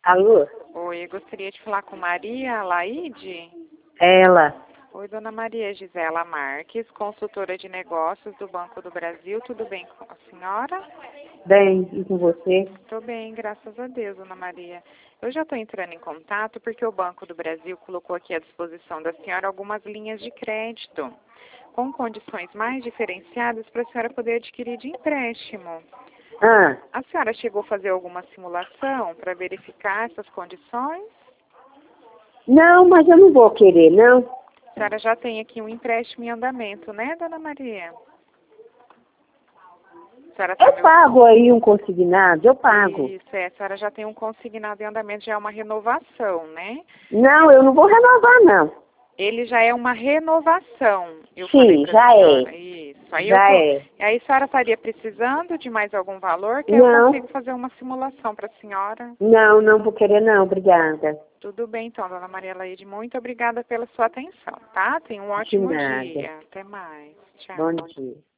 Alô? Oi, eu gostaria de falar com Maria Laide. Ela. Oi, dona Maria Gisela Marques, consultora de negócios do Banco do Brasil. Tudo bem com a senhora? Bem, e com você? Estou bem, graças a Deus, dona Maria. Eu já estou entrando em contato porque o Banco do Brasil colocou aqui à disposição da senhora algumas linhas de crédito com condições mais diferenciadas para a senhora poder adquirir de empréstimo. Ah, A senhora chegou a fazer alguma simulação para verificar essas condições? não, mas eu não vou querer, não. A senhora já tem aqui um empréstimo em andamento, né, dona Maria? A senhora Eu sabe pago aí um consignado, eu pago. Isso, a senhora já tem um consignado em andamento, já é uma renovação, né? Não, eu não vou renovar, não. Ele já é uma renovação, eu falei Sim, para já a é. senhora. Isso. Aí, Já é. aí a senhora estaria precisando de mais algum valor, que aí eu Não, consigo fazer uma simulação para a senhora. não vou querer, não, obrigada. Tudo bem, então, dona Maria Laide, muito obrigada pela sua atenção, tá? Tenha um De ótimo nada. dia. Até mais. Tchau. Bom dia.